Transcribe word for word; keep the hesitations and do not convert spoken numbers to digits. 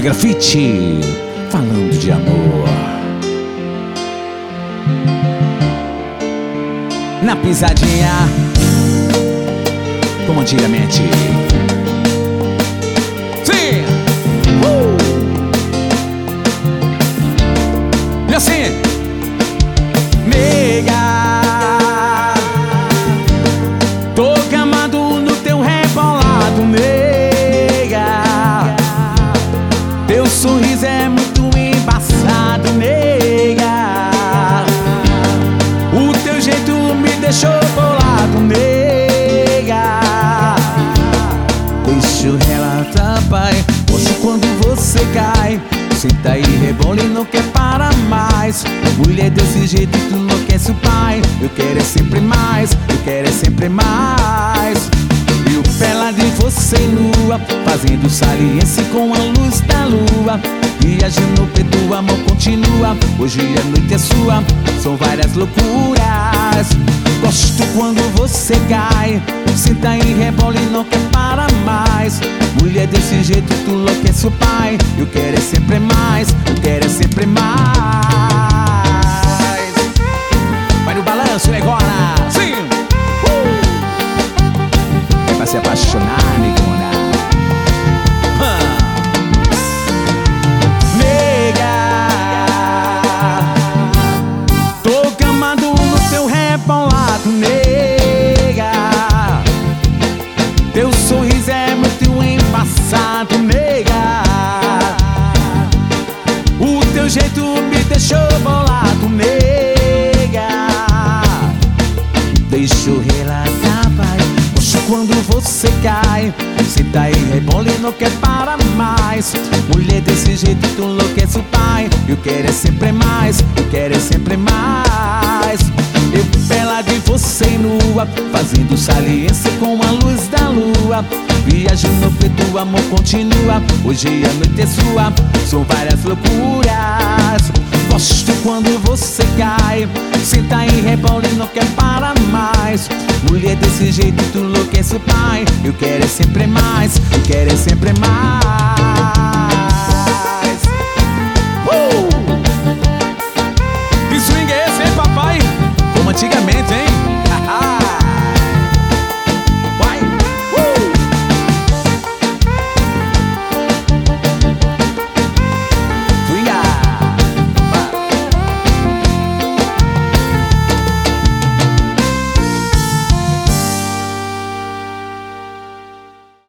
Projeto Grafite, falando de amor. Na pisadinha, como antigamente. Sim! Uh! E assim, nega, tô gamado no teu rebolado, nega. Teu sorriso é muito embaçado, nega. O teu jeito me deixou bolado, nega. Deixa eu relatar, pai. Hoje quando você cai, senta e rebola e não quer parar mais. Mulher desse jeito tu enlouquece o pai. Eu quero é sempre mais, eu quero é sempre mais. E o pela de você nua, fazendo saliência com a luz da lua. Viajando no preto, o amor continua. Hoje a noite é sua, são várias loucuras. Gosto quando você cai, senta e rebola e não quer parar mais. Mulher desse jeito tu enlouquece o pai. Eu quero é sempre mais, eu quero é sempre mais. Vai no balanço agora, sim! Uh! É pra se apaixonar, negona. Nega, teu sorriso é muito embaçado, nega. O teu jeito me deixou bolado, nega. Deixa eu relatar, pai. Poxa, quando você cai, senta e rebola e não quer parar mais. Mulher desse jeito tu enlouquece o pai. Eu quero é sempre mais, eu quero é sempre mais. Eu pela de você nua, fazendo saliência com a luz da lua. Viajando no preto, o amor continua. Hoje a noite é sua, são várias loucuras. Gosto quando você cai, senta e rebola e não quer parar mais. Mulher desse jeito tu enlouquece o pai. Eu quero é sempre mais, eu quero é sempre mais.